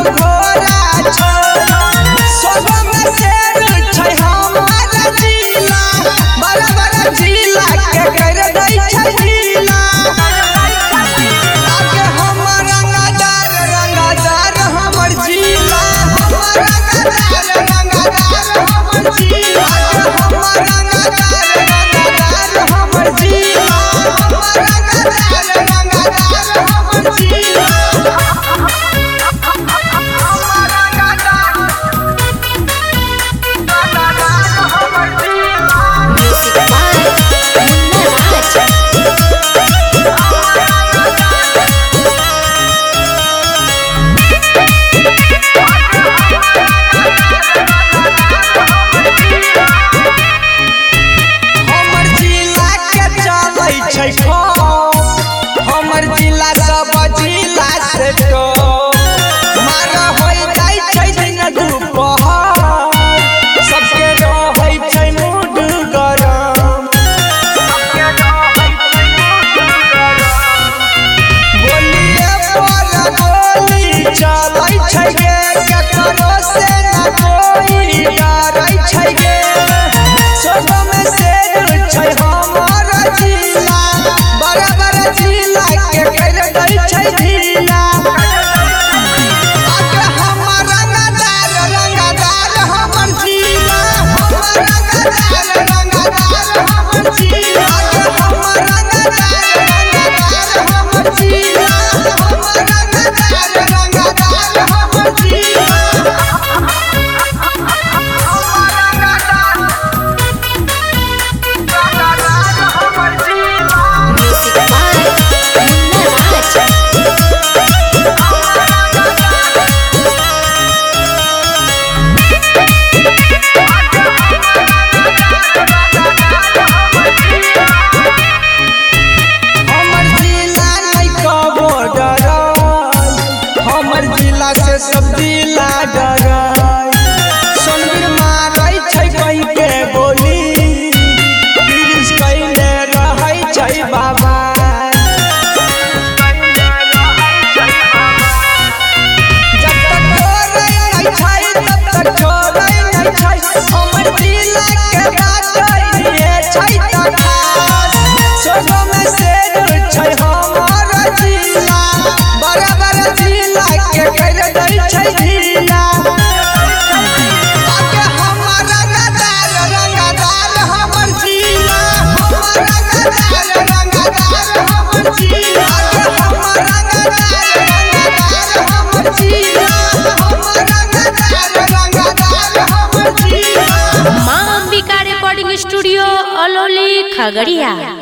घोड़ा सब में शेर छै हमारा जिला बड़ा बड़ा जिला के कर दै छै ढीला आगे हमर रंगदार हमर जिला हमर रंगदार हमर जिला हमर रंगदार हमर जिला हमर रंगदार हमर जिला हमर जिला सब जिला से तो मारा होई जाय छै दिन दुपहर सबके रहै छै मूड गरम बोलिए पर बोली चलै छै गे ककरो से ना कोई डरै छै गे सब में शेर छै हमर जिला बड़ा बड़ा जिला के कर दै छै ढीला आगे हमर रंगदार हमर जिला हमर रंगदार हमर जिला आगे हमर रंगदार हमर जिला हमर रंगदार हमर जिला से सब जिला डराय सोनवीर मारै छै कहि के बोली गिरीश कइले रहै छै बाबा जब तक छोड़ै नै छै तब तक छोड़ै नै छै हमर जिला के बातै छै खास सब में शेर छै हमर जिला बड़ा बड़ा जिला के कर दै छै ढीला आगे हमर रंगदार हमर जिला हमर रंगदार हमर जिला आगे हमर रंगदार हमर जिला हमर रंगदार हमर जिला माँ अंबिका रिकॉर्डिंग स्टूडियो अलौली खगड़िया।